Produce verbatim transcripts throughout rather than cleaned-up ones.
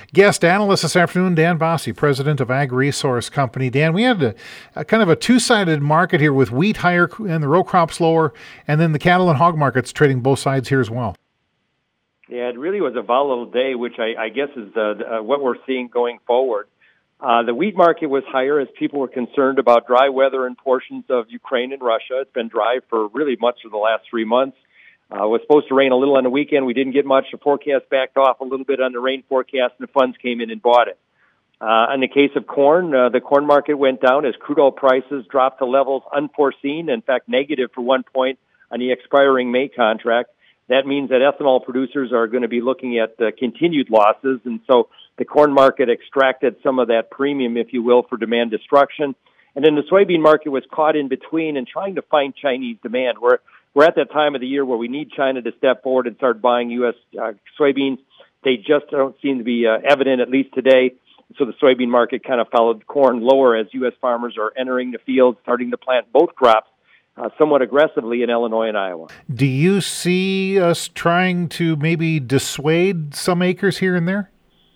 Guest analyst this afternoon, Dan Bosse, president of Ag Resource Company. Dan, we had a, a kind of a two-sided market here with wheat higher and the row crops lower, and then the cattle and hog markets trading both sides here as well. Yeah, it really was a volatile day, which I, I guess is uh, uh, what we're seeing going forward. Uh, the wheat market was higher as people were concerned about dry weather in portions of Ukraine and Russia. It's been dry for really much of the last three months. Uh, it was supposed to rain a little on the weekend. We didn't get much. The forecast backed off a little bit on the rain forecast, and the funds came in and bought it. Uh, in the case of corn, uh, the corn market went down as crude oil prices dropped to levels unforeseen, in fact, negative for one point on the expiring May contract. That means that ethanol producers are going to be looking at uh, continued losses, and so the corn market extracted some of that premium, if you will, for demand destruction. And then the soybean market was caught in between and trying to find Chinese demand. We're, we're at that time of the year where we need China to step forward and start buying U S uh, soybeans. They just don't seem to be uh, evident, at least today. So the soybean market kind of followed corn lower as U S farmers are entering the field, starting to plant both crops uh, somewhat aggressively in Illinois and Iowa. Do you see us trying to maybe dissuade some acres here and there?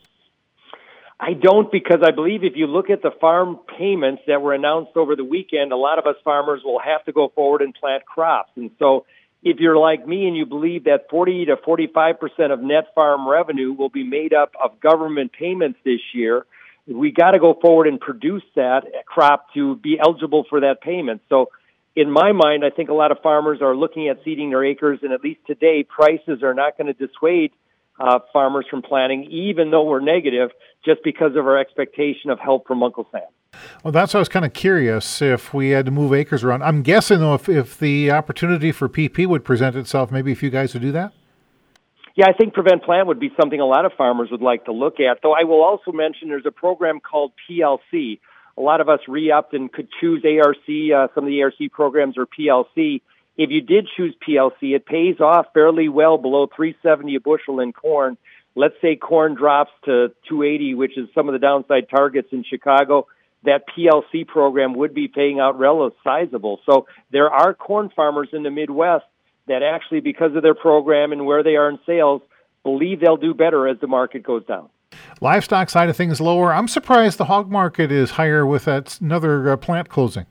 I don't, because I believe if you look at the farm payments that were announced over the weekend, a lot of us farmers will have to go forward and plant crops. And so if you're like me and you believe that forty to forty-five percent of net farm revenue will be made up of government payments this year, we got to go forward and produce that crop to be eligible for that payment. So in my mind, I think a lot of farmers are looking at seeding their acres, and at least today, prices are not going to dissuade uh, farmers from planting, even though we're negative, just because of our expectation of help from Uncle Sam. Well, that's why I was kind of curious if we had to move acres around. I'm guessing, though, if, if the opportunity for P P would present itself, maybe if you guys would do that? Yeah, I think Prevent Plant would be something a lot of farmers would like to look at, though I will also mention there's a program called P L C. A lot of us re-upped and could choose A R C. Uh, some of the A R C programs are P L C. If you did choose P L C, it pays off fairly well below three seventy a bushel in corn. Let's say corn drops to two eighty, which is some of the downside targets in Chicago. That P L C program would be paying out relatively sizable. So there are corn farmers in the Midwest that actually, because of their program and where they are in sales, believe they'll do better as the market goes down. Livestock side of things lower. I'm surprised the hog market is higher with that another uh, plant closing.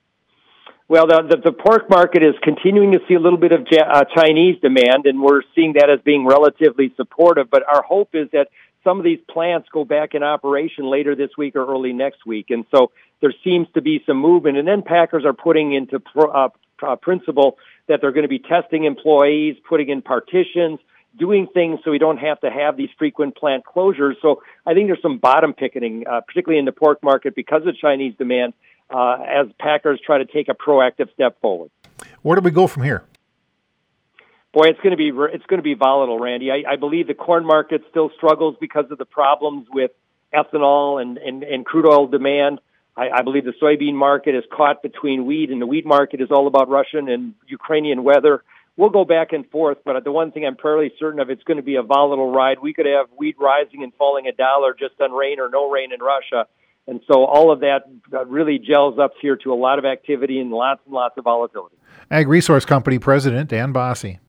Well, the, the, the pork market is continuing to see a little bit of uh, Chinese demand, and we're seeing that as being relatively supportive. But our hope is that some of these plants go back in operation later this week or early next week. And so there seems to be some movement. And then packers are putting into pro, uh, uh, principle that they're going to be testing employees, putting in partitions, doing things so we don't have to have these frequent plant closures. So I think there's some bottom picketing, uh, particularly in the pork market because of Chinese demand, uh, as packers try to take a proactive step forward. Where do we go from here? Boy, it's going to be it's going to be volatile, Randy. I, I believe the corn market still struggles because of the problems with ethanol and, and, and crude oil demand. I, I believe the soybean market is caught between wheat, and the wheat market is all about Russian and Ukrainian weather. We'll go back and forth, but the one thing I'm fairly certain of, it's going to be a volatile ride. We could have wheat rising and falling a dollar just on rain or no rain in Russia. And so all of that really gels up here to a lot of activity and lots and lots of volatility. Ag Resource Company President Dan Bosse.